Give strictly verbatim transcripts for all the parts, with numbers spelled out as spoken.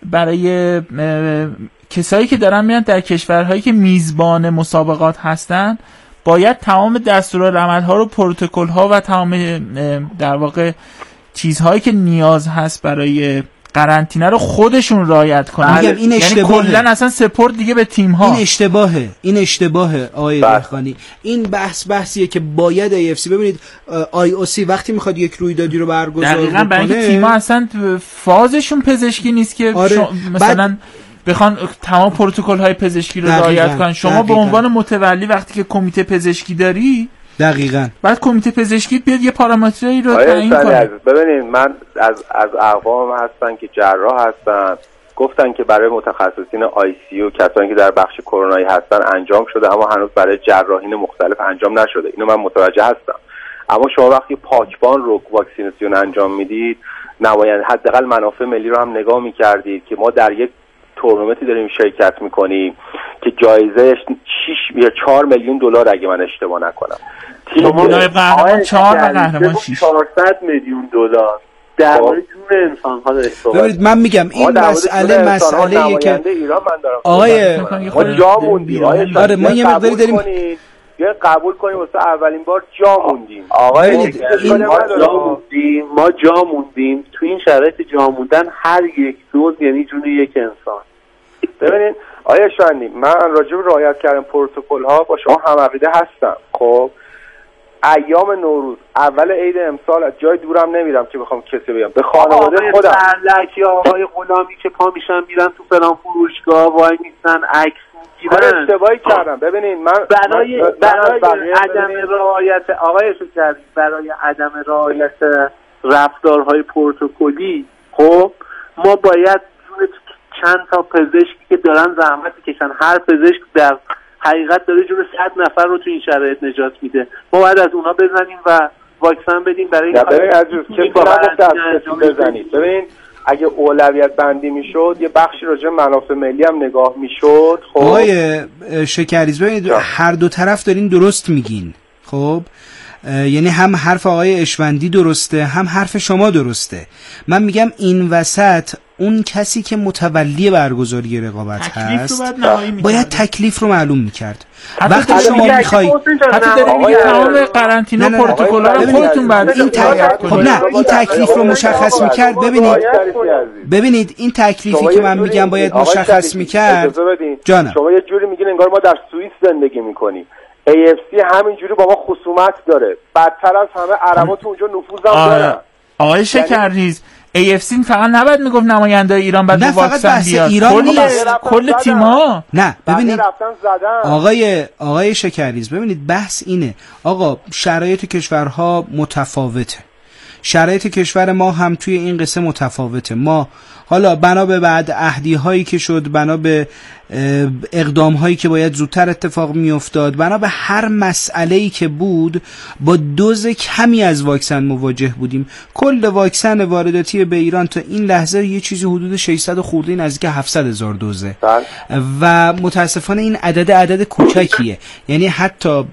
برای کسایی که دارن میان در کشورهایی که میزبان مسابقات هستن باید تمام دستورالعمل‌ها رو، پروتکل‌ها و تمام در واقع چیزهایی که نیاز هست برای قرنطینه رو خودشون رعایت کنن. میگم این اشتباهه. یعنی کلا اصلا سپورت دیگه به تیم ها. این اشتباهه. این اشتباهه آقای دهقانی. این بحث بحثیه که باید ای اف سی ببینید آی او سی وقتی میخواد یک رویدادی رو برگزار کنه دقیقاً برای اینکه تیم ها اصلا فازشون پزشکی نیست که آره. شو مثلا بخوان تمام پروتکل های پزشکی رو رعایت کنن. شما به عنوان متولی وقتی که کمیته پزشکی داری دقیقاً بعد کمیته پزشکی بیاد یه پارامتری رو تعیین کنه. ببینید من از از اقوام هستن که جراح هستن گفتن که برای متخصصین آی سی یو کسانی که در بخش کرونایی هستن انجام شده اما هنوز برای جراحین مختلف انجام نشده. اینو من متوجه هستم. اما شما وقتی پاکبان رو واکسیناسیون انجام میدید نماینده حداقل منافع ملی رو هم نگاه می‌کردید که ما در یک تورنمنتی داریم شرکت می‌کنیم که جایزهش شش یا چهار میلیون دلار اگه من اشتباه نکنم. تیم قهرمان چهار و قهرمان شش چهارصد میلیون دلار در مورد جون انسان‌ها داره صحبت. ببینید من میگم این مسئله مسئله‌ایه که آقای ما جا موندیم. آره ما یه مقداری داریم یا قبول کنیم واسه اولین بار جا موندیم. آقای این ما جا موندیم ما جا موندیم تو این شرایط جا موندن هر یک دوز یعنی جون یک انسان. ببینید آیا شاندی من راجع به رعایت کردن پروتکل ها با شما هم عقیده هستم. خب ایام نوروز اول عید امسال از جای دورم نمیرم که بخوام کسی بگم به خانواده خودم سرلک یا آقای غلامی که پا میشن میرن تو فلان فروشگاه وای میستن عکس من اشتباهی کردم. ببینید من برای من برای, برای عدم رعایت آقای شکری برای عدم رعایت رفتارهای پروتکلی خب ما باید چند تا پزشکی که دارن زحمت میکشن هر پزشک در حقیقت داره جون صد نفر رو تو این شرایط نجات میده ما باید از اونا بزنیم و واکسن بدیم برای این ببین عزیز کسی نگفت بزنید. ببین اگه اولویت بندی میشد یه بخشی راجع منافع ملی هم نگاه میشد. خب آقای شکریز ببینید هر دو طرف دارین درست میگین. خب یعنی هم حرف آقای اشوندی درسته هم حرف شما درسته. من میگم این وسط اون کسی که متولی برگزاری رقابت هست باید, باید تکلیف رو معلوم میکرد. وقتی شما میخوای حتی داریم میگه تمام قرنطینه پروتکل‌ها رو خودتون بعد این تکلیف خب نه این تکلیف رو مشخص میکرد. ببینید ببینید این تکلیفی که من میگم باید مشخص میکرد. جانم شما یه جوری میگین انگار ما در سوئیس زندگی میکنیم. ای اف سی همینجوری با ما خصومت داره. بدتر از همه عربا تو اونجا نفوذ هم دارن. آقای شکرریز ای اف سی فقط نباید میگفت نماینده ایران بعد واکسن بیاد. کل کل تیم‌ها نه ببینید آقای آقای شکرریز ببینید بحث اینه آقا شرایط کشورها متفاوته. شرایط کشور ما هم توی این قصه متفاوته. ما حالا بنا به بعد عهدی هایی که شد بنا به اقدام هایی که باید زودتر اتفاق می افتاد بنا به هر مسئله‌ای که بود با دوز کمی از واکسن مواجه بودیم. کل واکسن وارداتی به ایران تا این لحظه یه چیزی حدود ششصد خورده نزدیک هفتصد هزار دوزه و متاسفانه این عدد عدد کوچکیه. یعنی حتی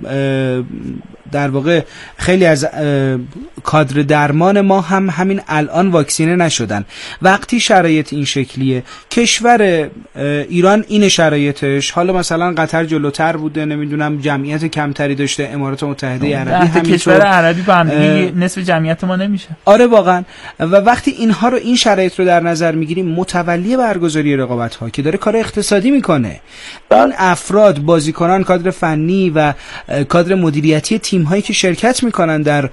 در واقع خیلی از کادر درمان ما هم همین الان واکسینه نشدن. وقتی شرایط این شکلیه کشور ایران این شرایطش حالا مثلا قطر جلوتر بوده نمیدونم جمعیت کمتری داشته امارات متحده عربی همین کشور عربی با هم نصف جمعیت ما نمیشه. آره واقعا. و وقتی اینها رو این شرایط رو در نظر میگیریم متولی برگزاری رقابت ها که داره کار اقتصادی میکنه این افراد بازیکنان کادر فنی و کادر مدیریتی تیم هایی که شرکت میکنن در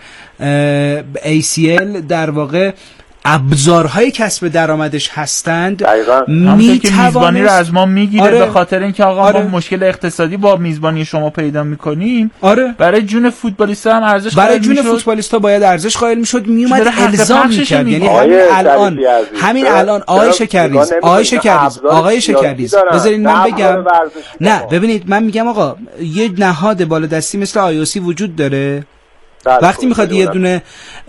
ای سی ال در واقع ابزارهای کسب درآمدش هستند. میتوانست میزبانی رو از ما میگیره. آره. به خاطر اینکه آقا آره. ما مشکل اقتصادی با میزبانی شما پیدا میکنیم. آره. برای جون فوتبالیستا هم ارزش قائل برای جون فوتبالیستا باید ارزش قائل میشد میومد الزام میکرد. یعنی همین الان همین الان آقای شکرریز آقای شکرریز آقای شکرریز بذارین من بگم. نه ببینید من میگم آقا یه نهاد بالادستی مثل آی او سی وجود داره. وقتی میخواد یه دونه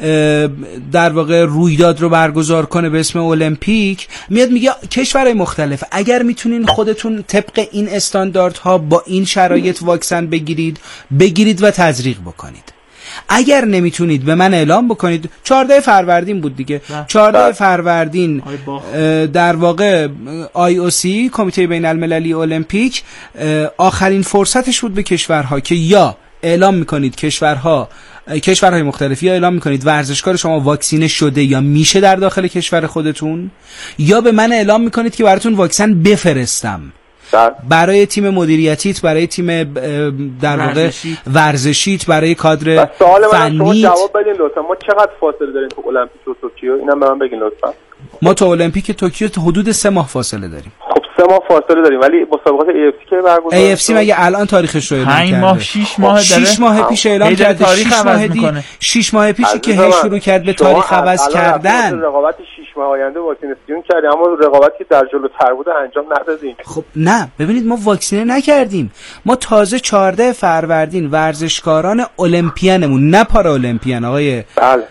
در واقع رویداد رو برگزار کنه به اسم المپیک میاد میگه کشورهای مختلف اگر میتونین خودتون طبق این استانداردها با این شرایط واکسن بگیرید بگیرید و تزریق بکنید. اگر نمیتونید به من اعلام بکنید. چهاردهم فروردین بود دیگه. چهاردهم فروردین در واقع آی او سی کمیته بین المللی المپیک آخرین فرصتش بود به کشورها که یا اعلام میکنید کشورها کشورهای مختلف یا اعلام میکنید ورزشکار شما واکسینه شده یا میشه در داخل کشور خودتون، یا به من اعلام میکنید که براتون واکسن بفرستم برای تیم مدیریتیت، برای تیم در واقع ورزشیت، برای کادر فنی. شما جواب بدین لطفا. ما چقدر فاصله داریم تو المپیک و توکیو؟ اینم به من بگین لطفا. ما تو المپیک توکیو حدود سه ماه فاصله داریم. خب سه ماه فاصله داریم، ولی مسابقات ای اف سی که برگزار ای اف سی مگه الان تاریخش رو اعلام کرده؟ پنج ماه شش ماه داره. شش ماه پیش اعلام کرده. شش ماه دی شش ماه پیشی که هی شروع کرد به تاریخ عوض کردن. رقابت شش ماه آینده واکسیناسیون کردیم، اما رقابتی که در جلوتر بود انجام ندادیم. خب نه ببینید ما واکسینه نکردیم. ما تازه چهاردهم فروردین ورزشکاران المپیانمون، نه پارا المپیان، آقای بله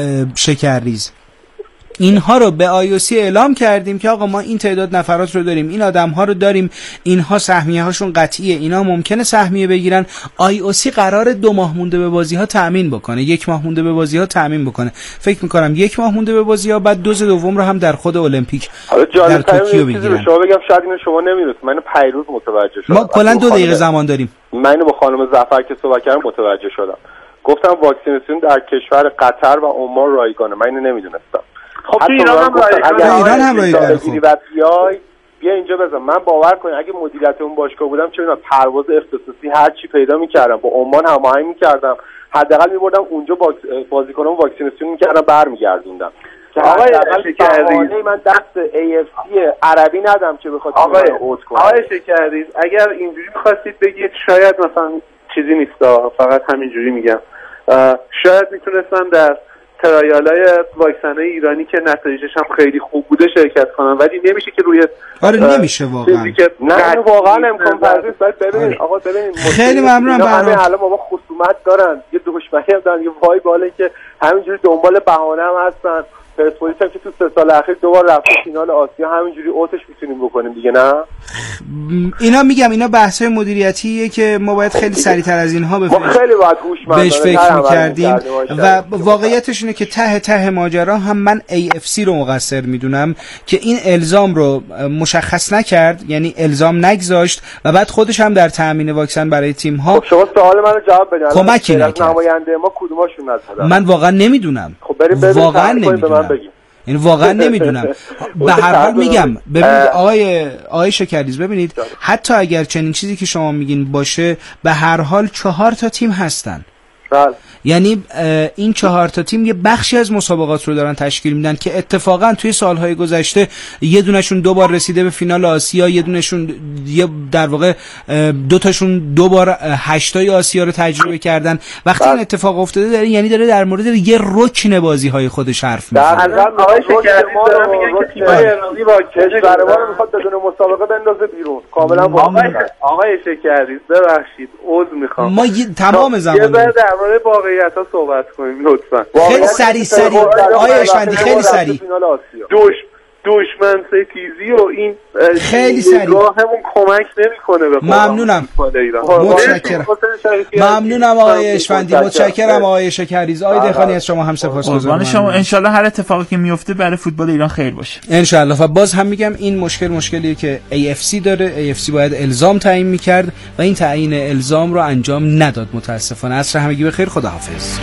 شکرریز، اینها رو به آی او سی اعلام کردیم که آقا ما این تعداد نفرات رو داریم، این آدم ها رو داریم، اینها سهمیه هاشون قطعیه، اینا ممکنه سهمیه بگیرن. آی او سی قرار دو ماه مونده به بازی ها تأمین بکنه، یک ماه مونده به بازی ها تأمین بکنه. فکر میکنم یک ماه مونده به بازی ها، بعد دوز دوم رو هم در خود المپیک در توکیو بگیرن. شما بگم شاید اینو شما نمیدونید، من پیروز متوجه شدم. ما کلا دو دقیقه زمان داریم. من با خانم ظفر که صحبت کردم متوجه شدم. گفتم واکسیناسیون در کشور قطر و عمان رایگانه. من اینو نمیدونستم. خب تو ایران هم رایگانه. ایران هم رایگانه. خب بیای بیا اینجا بزن. من باور کنید اگه مدیریت اون باشگاه بودم چه می‌دونم پرواز اختصاصی هر چی پیدا می‌کردم، با عمان هماهنگ می‌کردم، حداقل می‌بردم اونجا بازیکنام واکسیناسیون می‌کردم برمیگردوندم. آقای شکرریز من دست ای اف سی عربی ندم که بخواد آقای اوت کنه. آقای شکرریز اگر اینجوری می‌خواستید بگید شاید مثلا چیزی نیستا، فقط همینجوری میگم، شاید میتونستم در ترایالای واکسنای ایرانی که نتایجش هم خیلی خوب بوده شرکت کنم، ولی نمیشه که روی آره نمیشه واقعا. نه واقعا امکان پذیر است. ببینید آقا ببینید خیلی ممنونم. برای الان بابا خصومت دارن، یه دشمنی هم دارن، یه وای باله که همینجوری دنبال بهانه هم هستن. پرسپولیس هم که تو سه سال اخیر دوبار رفته فینال آسیا، همینجوری اوتش میتونیم بکنیم دیگه. نه اینا میگم اینا بحث‌های مدیریتیه که ما باید خیلی سریعتر از اینها بفهمیم. ما خیلی باید هوشمندانه بهش فکر می‌کردیم و واقعیتش اینه که ته ته ماجرا هم من ای اف سی رو مقصر میدونم که این الزام رو مشخص نکرد، یعنی الزام نگذاشت و بعد خودش هم در تامین واکسن برای تیم‌ها. خب شما سوال منو جواب بدید. کمکی نکرد. نماینده ما کدوماشون نزدن؟ من واقعا نمیدونم. خب بریم واقعا نمیدونم. این واقعا نمیدونم. به هر حال میگم ببینید آقای آقای شکرریز، ببینید حتی اگر چنین چیزی که شما میگین باشه، به هر حال چهار تا تیم هستن. بله. یعنی این چهار تا تیم یه بخشی از مسابقات رو دارن تشکیل میدن که اتفاقا توی سالهای گذشته یه دونشون دو بار رسیده به فینال آسیا، یه دونشون یه در واقع دو تاشون دو بار هشتای آسیا رو تجربه کردن. وقتی این اتفاق افتاده داره، یعنی داره در مورد یه رکن بازی‌های خودش حرف میزنه. در حقیقت آقای شکرریز دارن میگن که تیم‌های ایرانی با کشور ما رو میخواد بدون مسابقه بندازه بیرون. کاملا واقعا آقای شکرریز ببخشید عذر میخوام. ما تمام زمان یه ذره در مورد واقعیت‌ها صحبت کنیم لطفا. خیلی سریع سریع آقای اشوندی خیلی سریع. دوش دشمن ستیزی و این خیلی سریع راهمون کمک نمیکنه به ممنونم. متشکرم. ممنونم آقای اشوندی، متشکرم آقای شکرریز. آقای دهخانی از شما هم سپاسگزارم. شما ان شاءالله هر اتفاقی که میفته برای فوتبال ایران خیر باشه ان شاءالله. و باز هم میگم این مشکل مشکلیه که ای اف سی داره. ای اف سی باید الزام تعیین میکرد و این تعیین الزام رو انجام نداد متاسفانه. عصر همگی بخیر. خداحافظ.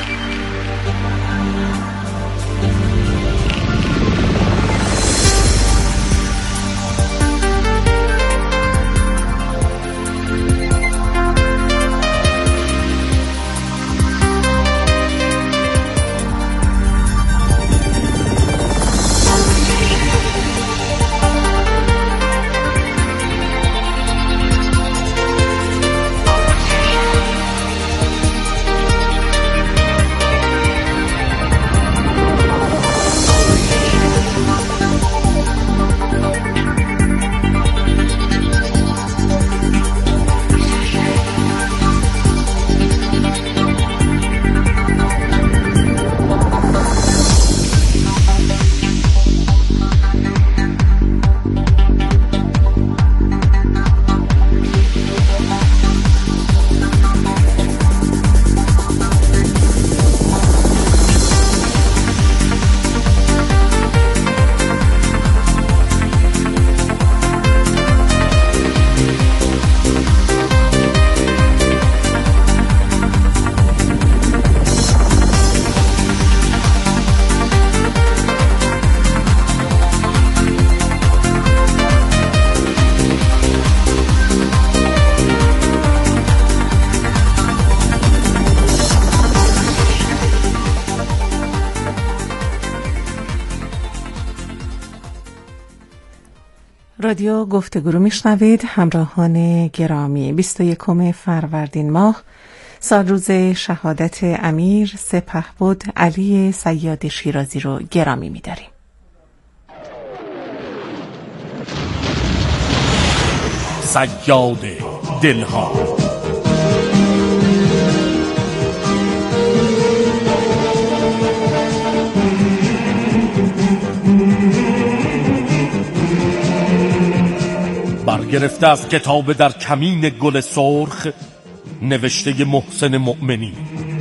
رادیو گفتگو رو میشنوید. همراهان گرامی، بیست و یکم فروردین ماه سال روز شهادت امیر سپهبد علی صیاد شیرازی رو گرامی می‌داریم. صیاد دلها. برگرفته از کتاب در کمین گل سرخ، نوشته محسن مؤمنی.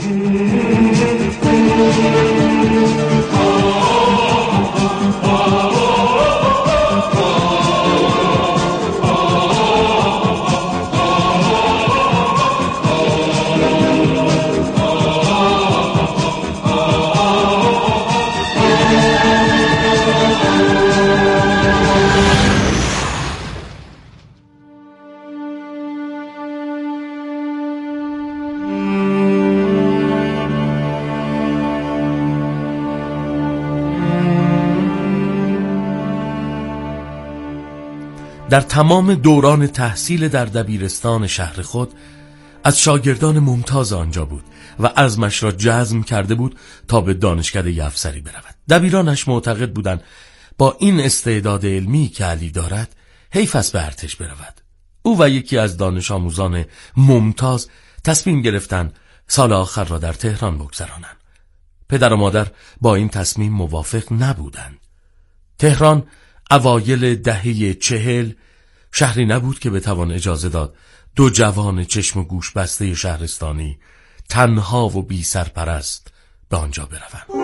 در تمام دوران تحصیل در دبیرستان شهر خود از شاگردان ممتاز آنجا بود و عزمش را جزم کرده بود تا به دانشکده افسری برود. دبیرانش معتقد بودند با این استعداد علمی که علی دارد حیف است به ارتش برود. او و یکی از دانش آموزان ممتاز تصمیم گرفتند سال آخر را در تهران بگذرانند. پدر و مادر با این تصمیم موافق نبودند. تهران اوایل دهه چهل شهری نبود که بتوان اجازه داد دو جوان چشم و گوش بسته شهرستانی تنها و بی سرپرست به آنجا بروند.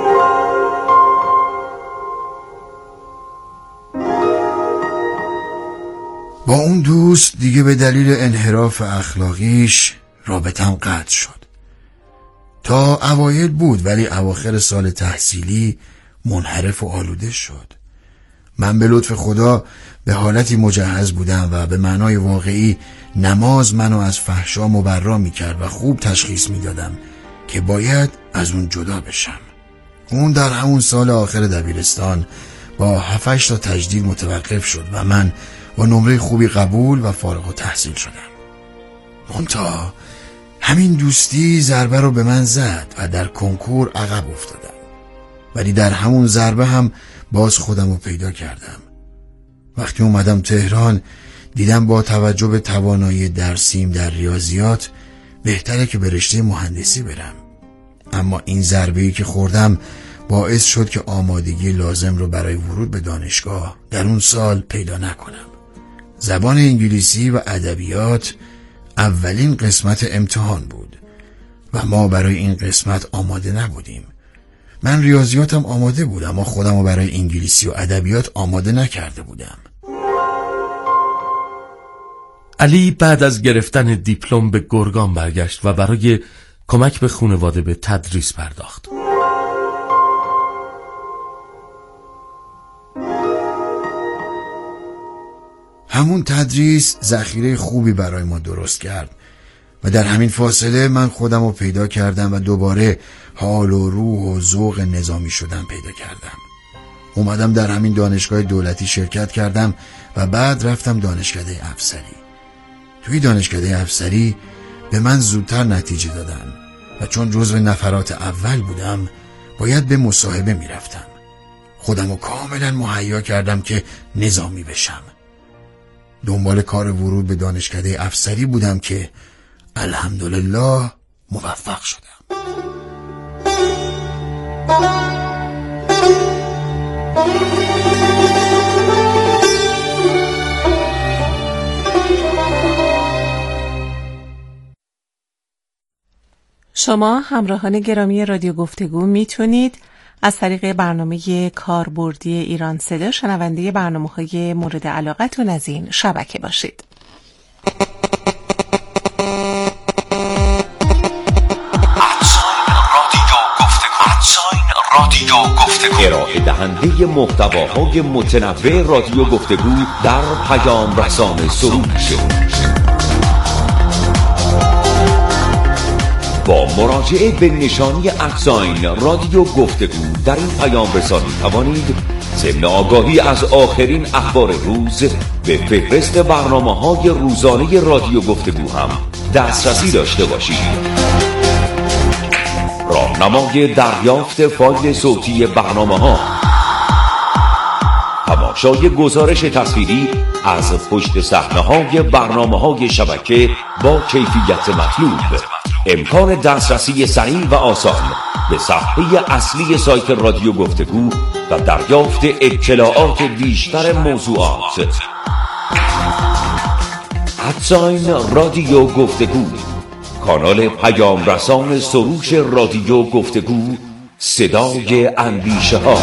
با اون دوست دیگه به دلیل انحراف اخلاقیش رابطم قطع شد. تا اوایل بود ولی اواخر سال تحصیلی منحرف و آلوده شد. من به لطف خدا به حالتی مجهز بودم و به معنای واقعی نماز منو از فحشا مبرا می کرد و خوب تشخیص می دادم که باید از اون جدا بشم. اون در همون سال آخر دبیرستان با هفتش تا تجدید متوقف شد و من با نمره خوبی قبول و فارغ التحصیل شدم. منتها همین دوستی ضربه رو به من زد و در کنکور عقب افتادم، ولی در همون ضربه هم باز خودم رو پیدا کردم. وقتی اومدم تهران دیدم با توجه به توانایی درسیم در ریاضیات بهتره که به رشته مهندسی برم. اما این ضربه‌ای که خوردم باعث شد که آمادگی لازم رو برای ورود به دانشگاه در اون سال پیدا نکنم. زبان انگلیسی و ادبیات اولین قسمت امتحان بود و ما برای این قسمت آماده نبودیم. من ریاضیاتم آماده بودم اما خودم رو برای انگلیسی و ادبیات آماده نکرده بودم. علی بعد از گرفتن دیپلم به گرگان برگشت و برای کمک به خانواده به تدریس پرداخت. همون تدریس ذخیره خوبی برای ما درست کرد و در همین فاصله من خودم رو پیدا کردم و دوباره حال و روح و ذوق نظامی شدن پیدا کردم. اومدم در همین دانشگاه دولتی شرکت کردم و بعد رفتم دانشکده افسری. توی دانشکده افسری به من زودتر نتیجه دادن و چون جزو نفرات اول بودم باید به مصاحبه می رفتم. خودم رو کاملا مهیا کردم که نظامی بشم. دنبال کار ورود به دانشکده افسری بودم که الحمدلله موفق شدم. شما همراهان گرامی رادیو گفتگو میتونید از طریق برنامه کاربردی ایران صدا شنونده برنامه‌های مورد علاقتون از این شبکه باشید. رادیو گفتگو، ارائه دهنده محتواهای متنوع رادیو گفتگو در پیام رسان سروش. با مراجعه به نشانی ادساین رادیو گفتگو در این پیام رسانی توانید ضمن آگاهی از آخرین اخبار روز به فهرست برنامه‌های روزانه رادیو گفتگو هم دسترسی داشته باشید. راهنمای دریافت فایل صوتی برنامه‌ها، تماشای گزارش تصویری از پشت صحنه‌های برنامه‌های شبکه با کیفیت مطلوب، امکان دسترسی سریع و آسان به صفحه اصلی سایت رادیو گفتگو و دریافت اطلاعات بیشتر موضوعات. ادساین رادیو گفتگو، کانال پیام رسان سروش رادیو گفتگو، صدای اندیشه ها.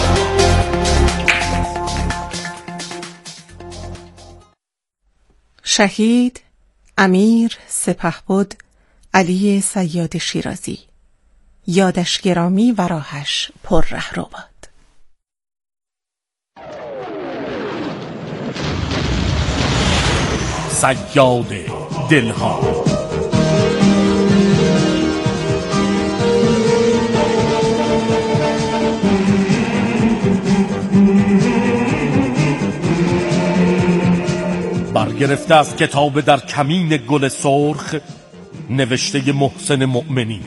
شهید امیر سپهبد علی صیاد شیرازی، یادش گرامی و راهش پر رهرو باد. صیاد دلها. برگرفته از کتاب در کمین گل سرخ، نوشته محسن مؤمنی.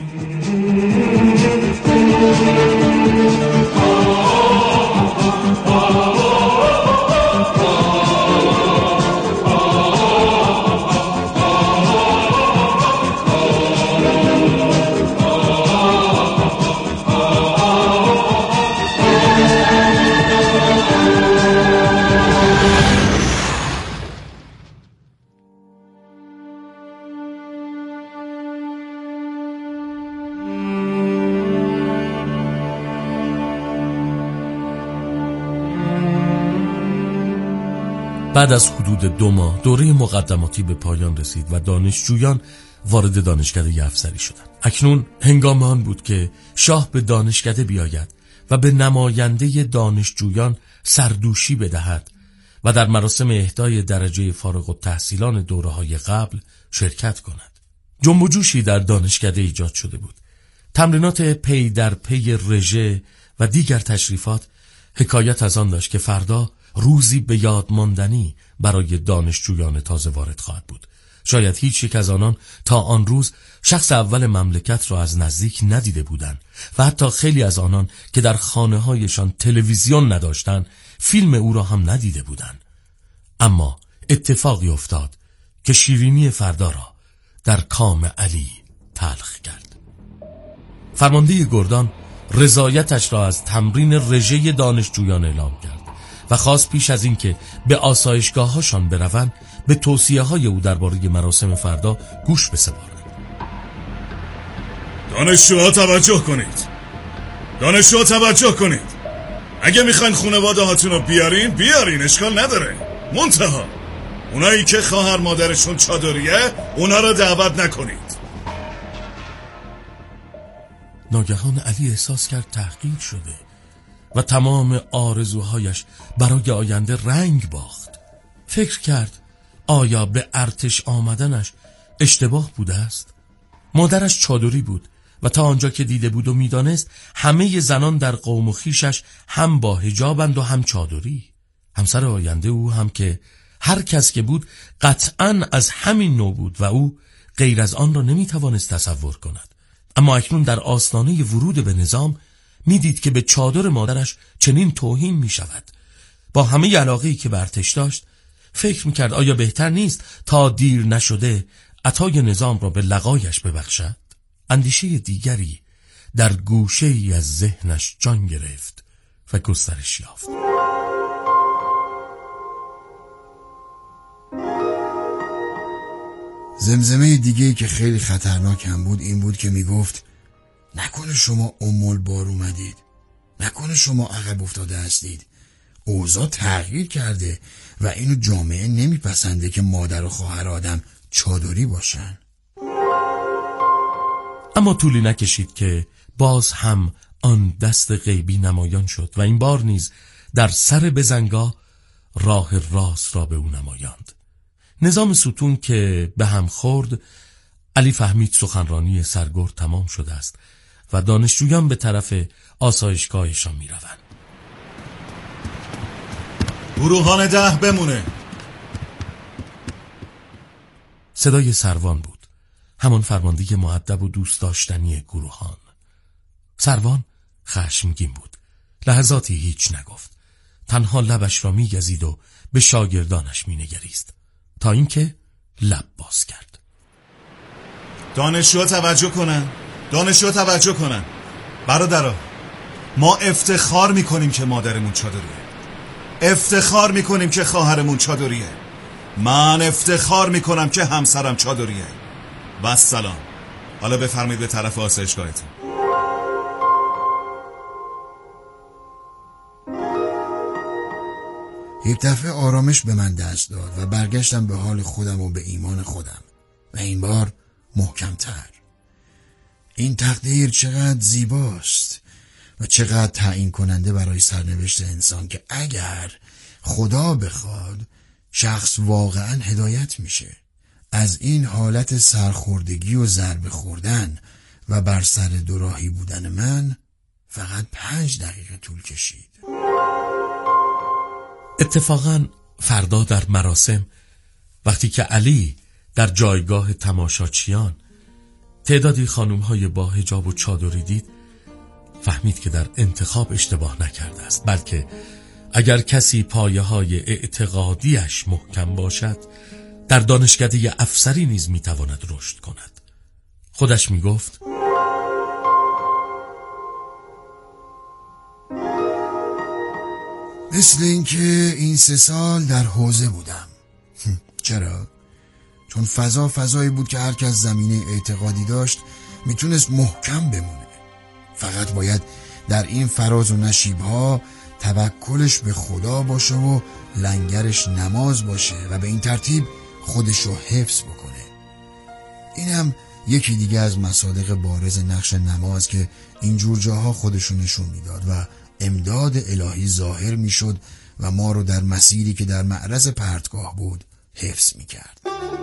بعد از حدود دو ماه دوره مقدماتی به پایان رسید و دانشجویان وارد دانشکده افسری شدند. اکنون هنگام آن بود که شاه به دانشکده بیاید و به نماینده دانشجویان سردوشی بدهد و در مراسم اهدای درجه فارغ التحصیلان دوره‌های قبل شرکت کند. جنب و جوشی در دانشکده ایجاد شده بود. تمرینات پی در پی رژه و دیگر تشریفات حکایت از آن داشت که فردا روزی به یاد ماندنی برای دانشجویان تازه وارد خواهد بود. شاید هیچ یک از آنان تا آن روز شخص اول مملکت را از نزدیک ندیده بودند و حتی خیلی از آنان که در خانه هایشان تلویزیون نداشتند فیلم او را هم ندیده بودند. اما اتفاقی افتاد که شیرینی فردا را در کام علی تلخ کرد. فرمانده گردان رضایتش را از تمرین رژه دانشجویان اعلام کرد و خواست پیش از اینکه به آسایشگاه‌هاشان بروند به توصیه‌های او درباره مراسم فردا گوش بسپارند. دانشجوها توجه کنید. دانشجوها توجه کنید. اگه میخواین خانواده هاتون رو بیارین بیارین، اشکال نداره. منتها اونایی که خواهر مادرشون چادریه اونا رو دعوت نکنید. ناگهان علی احساس کرد تحقیر شده و تمام آرزوهایش برای آینده رنگ باخت. فکر کرد آیا به ارتش آمدنش اشتباه بوده است؟ مادرش چادری بود و تا آنجا که دیده بود و میدانست همه زنان در قوم و خویشش هم با حجابند و هم چادری. همسر آینده او هم که هر کس که بود قطعاً از همین نوع بود و او غیر از آن را نمیتوانست تصور کند. اما اکنون در آستانه ورود به نظام میدید که به چادر مادرش چنین توهین می شود. با همه علاقه‌ای که به ارتش داشت فکر میکرد آیا بهتر نیست تا دیر نشده عطای نظام را به لقایش ببخشد؟ اندیشه دیگری در گوشه ای از ذهنش جان گرفت و گسترش یافت. زمزمه دیگه‌ای که خیلی خطرناک هم بود این بود که میگفت نکنه شما ام البار اومدید، نکنه شما عقب افتاده هستید. اوضاع تغییر کرده و اینو جامعه نمیپسنده که مادر و خواهر آدم چادری باشن. اما طولی نکشید که باز هم آن دست غیبی نمایان شد و این بار نیز در سر بزنگاه راه راست را به او نمایاند. نظام ستون که به هم خورد، علی فهمید سخنرانی سرگرد تمام شده است و دانشجویان به طرف آسایشگاهشان می روند. گروهان ده بمونه. صدای سروان بود، همان فرمانده مؤدب و دوست داشتنی گروهان. سروان خشمگین بود، لحظاتی هیچ نگفت، تنها لبش را می‌گزید و به شاگردانش می‌نگریست تا اینکه لب باز کرد. دانشجوها توجه کنن، دانشجوها توجه کنن. برادرها، ما افتخار میکنیم که مادرمون چادریه، افتخار میکنیم که خواهرمون چادریه، من افتخار میکنم که همسرم چادریه. و سلام. حالا بفرمایید به طرف آسایشگاهتون. یک دفعه آرامش به من دست داد و برگشتم به حال خودم و به ایمان خودم و این بار محکمتر. این تقدیر چقدر زیباست و چقدر تعیین کننده برای سرنوشت انسان که اگر خدا بخواد شخص واقعا هدایت میشه. از این حالت سرخوردگی و ضربه خوردن و بر سر دوراهی بودن من فقط پنج دقیقه طول کشید. اتفاقا فردا در مراسم وقتی که علی در جایگاه تماشاچیان تعدادی خانم‌های با حجاب و چادری دید، فهمید که در انتخاب اشتباه نکرده است، بلکه اگر کسی پایه‌های اعتقادیش محکم باشد در دانشکده افسری نیز میتواند رشد کند. خودش میگفت مثل اینکه این سه سال در حوزه بودم. چرا؟ چون فضا فضایی بود که هر کس زمینه اعتقادی داشت میتونست محکم بمونه. فقط باید در این فراز و نشیبها توکلش به خدا باشه و لنگرش نماز باشه و به این ترتیب خودش رو حفظ بکنه. این هم یکی دیگه از مصادیق بارز نقش نماز که اینجور جاها خودشون نشون میداد و امداد الهی ظاهر میشد و ما رو در مسیری که در معرض پرتگاه بود حفظ میکرد.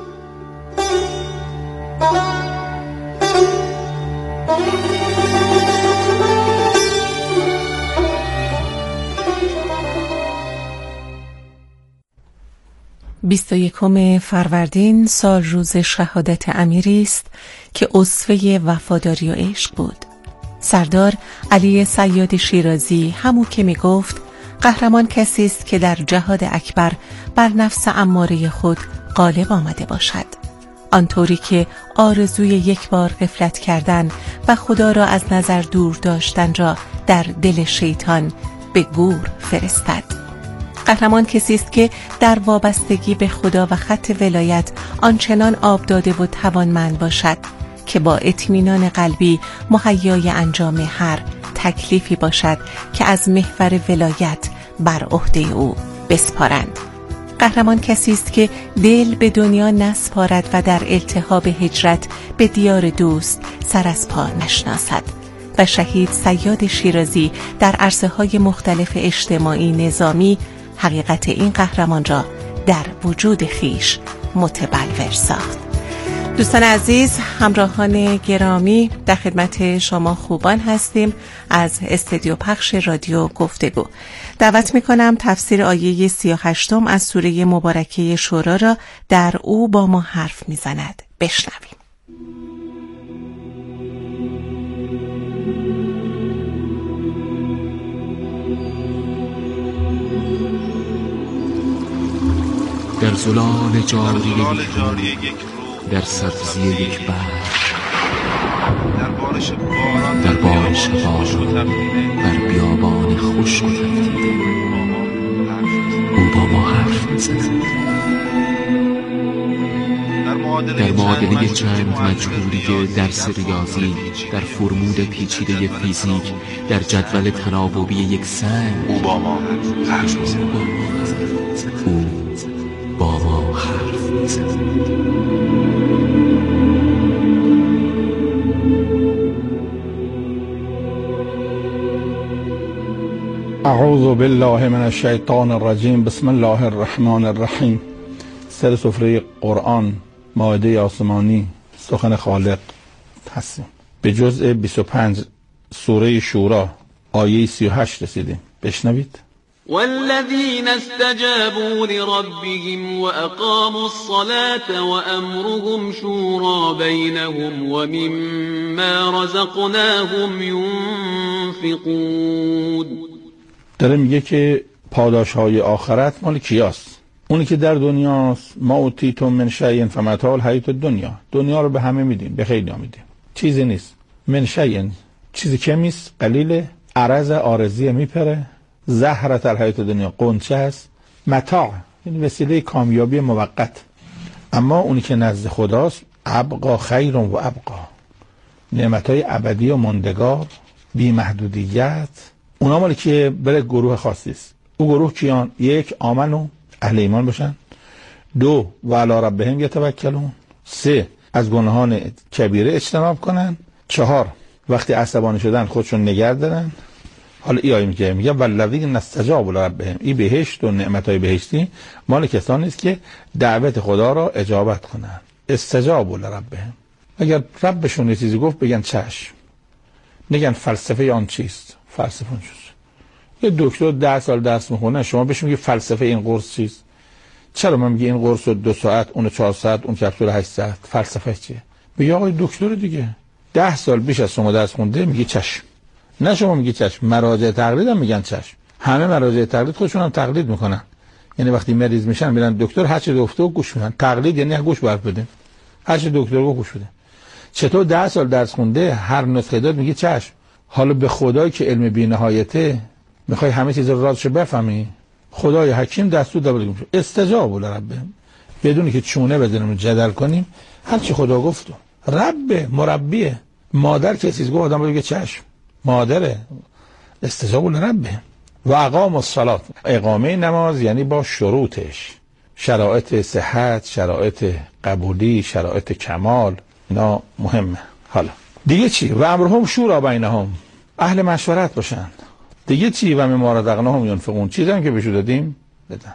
بیست و یکم فروردین سال روز شهادت امیری است که اسوه وفاداری و عشق بود. سردار علی صیاد شیرازی همون که می گفت قهرمان کسی است که در جهاد اکبر بر نفس اماره خود غالب آمده باشد، آنطوری که آرزوی یک بار غفلت کردن و خدا را از نظر دور داشتن را در دل شیطان به گور فرستد. قهرمان کسی است که در وابستگی به خدا و خط ولایت آنچنان آب داده و توانمند باشد که با اطمینان قلبی مهیای انجام هر تکلیفی باشد که از محور ولایت بر عهده او بسپارند. قهرمان کسی است که دل به دنیا نسپارد و در التهاب هجرت به دیار دوست سر از پا نشناسد. و شهید صیاد شیرازی در عرصه‌های مختلف اجتماعی نظامی حقیقت این قهرمان را در وجود خیش متبلور ساخت. دوستان عزیز، همراهان گرامی، در خدمت شما خوبان هستیم از استودیو پخش رادیو گفتگو. دعوت میکنم تفسیر آیه سی و هشتم از سوره مبارکه شورا را در او با ما حرف میزند بشنویم. در زلال جاری یک رو، در سبزی یک بحر، در بارش باران، در بارش باران، بر بیابان خشک و تفدیده او با ما حرف می‌زند. در معادله چند مجهولی درس ریاضی، در فرمول پیچیده فیزیک، در جدول تناوبی یک سنگ او با ما حرف می‌زند. او با ما حرف می‌زند. اعوذ بالله من الشیطان الرجیم. بسم الله الرحمن الرحیم. سر سفره قرآن، مائده آسمانی، سخن خالق هستیم. به جزء بیست و پنج سوره شورا آیه سی و هشت رسیدیم. بشنوید. والذين استجابوا لربهم وأقاموا الصلاة وأمرهم شورى بينهم ومما رزقناهم ينفقون. داره میگه که پاداش‌های آخرت مال کیاست؟ اونی که در دنیاست. ما اوتیتم من شیء فمتاع الحیاة الدنیا، دنیا رو به همه میدیم، به خیلی ها میدیم، چیزی نیست. من شیء چیزی کمیست، قلیله، عرض عارضی میپره، زهرت الحیاة الدنیا قنچه است، متاع یعنی وسیله کامیابی موقت. اما اونی که نزد خداست ابقا خیر و ابقا، نعمتهای ابدی و ماندگار بی محدودیت، اونا مالی که بره گروه خاصی است. او گروه کیان؟ یک، آمنو اهل ایمان باشن. دو، و علی ربهم یتوکلون. سه، از گناهان کبیره اجتناب کنن. چهار، وقتی عصبانی شدن خودشون نگه دارن. حالا ای آیه میگه میگه والذین استجابوا لربهم، این بهشت و نعمتهای بهشتی مال کسانی است که دعوت خدا را اجابت کنن. استجابوا لربهم، اگر ربشون یه چیزی گفت بگن چشم، نگن فلسفه آن چیست، فلسفه اون چیست. یه دکتر ده سال درس میخونه، شما بهش میگی فلسفه این قرص چیست؟ چرا من میگی این قرص رو دو ساعت، اون چهار ساعت، اون کپسول هشت ساعت، فلسفه چیه؟ بگی آقای دکتر دیگه ده سال بیش از شما درس خونده، میگی چشم. نه شما میگی چشم، مراجع تقلید هم میگن چشم. همه مراجع تقلید خودشون هم تقلید میکنن، یعنی وقتی مریض میشن میرن دکتر، هر چی گفته گوش میدن. تقلید یعنی گوش برف بدین، هر چی دکتر گفت گوش بده. چطور ده سال درس خونده هر نسخه داد میگی چشم؟ حالا به خدایی که علم بی‌نهایته میخوای همه چیز رو رازش بفهمی؟ خدای حکیم دستور داده بود استجابوا لربهم، بدون که چونه بزنیم جدل کنیم، هر چی خدا گفت. رب مربیه، مادر که چیز گفت آدم بگه چشم، مادره. استجابوا لربهم و اقاموا الصلاة، اقامه نماز یعنی با شروطش، شرایط صحت، شرایط قبولی، شرایط کمال، اینا مهمه. حالا دیگه چی؟ و امرهم شورا بینهم، اهل مشورت باشن. دیگه چی؟ و مما رزقناهم ينفقون، چیزی هم که بهشون دادیم بدن.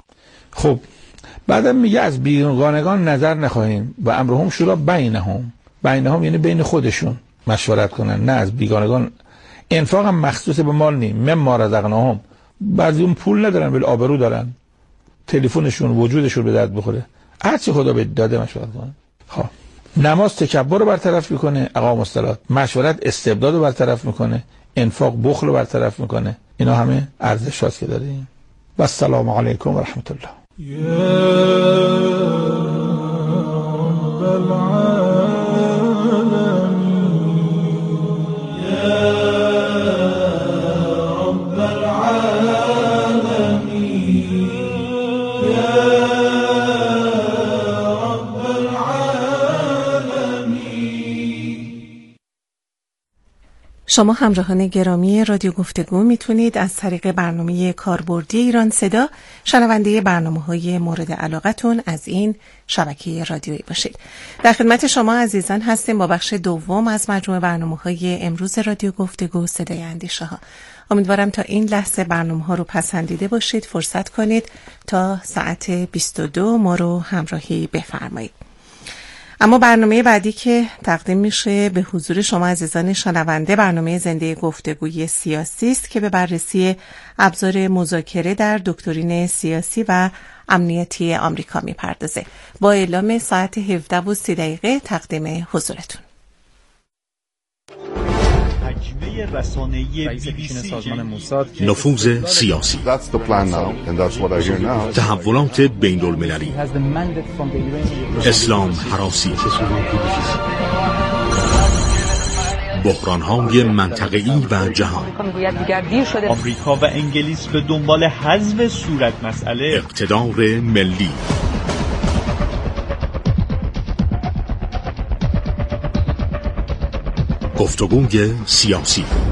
خب بعدم میگه از بیگانگان نظر نخواهیم. و امرهم شورا بینهم، بینهم یعنی بین خودشون مشورت کنن، نه از بیگانگان. انفاق هم مخصوص به مال نیم. مما رزقناهم، بعضی اون پول ندارن ولی آبرو دارن، تلفنشون وجودشون به درد بخوره، هر چی خدا بهت داده مشورت کنن. خب نماز تکبر رو برطرف میکنه، اقام الصلات مشورت استبداد رو برطرف میکنه، انفاق بخل رو برطرف میکنه. اینا همه ارزش هاست که داریم. و السلام علیکم و رحمت الله. شما همراهان گرامی رادیو گفتگو میتونید از طریق برنامه کاربردی ایران صدا شنونده برنامه‌های مورد علاقتون از این شبکه رادیویی باشید. در خدمت شما عزیزان هستیم با بخش دوم از مجموعه برنامه‌های امروز رادیو گفتگو صدای اندیشه ها. امیدوارم تا این لحظه برنامه‌ها رو پسندیده باشید، فرصت کنید تا ساعت بیست و دو ما رو همراهی بفرمایید. اما برنامه بعدی که تقدیم میشه به حضور شما عزیزان شنونده برنامه زنده گفتگوی سیاسی است که به بررسی ابزار مذاکره در دکترین سیاسی و امنیتی آمریکا میپردازه. با اعلام ساعت هفده و سی دقیقه تقدیم حضورتون. نفوذ سیاسی، تحولات بین المللی، اسلام هراسی، بحران‌های منطقه‌ای و جهان. آمریکا و انگلیس به دنبال حذف صورت مسئله، اقتدار ملی. گفتگوی سیاسی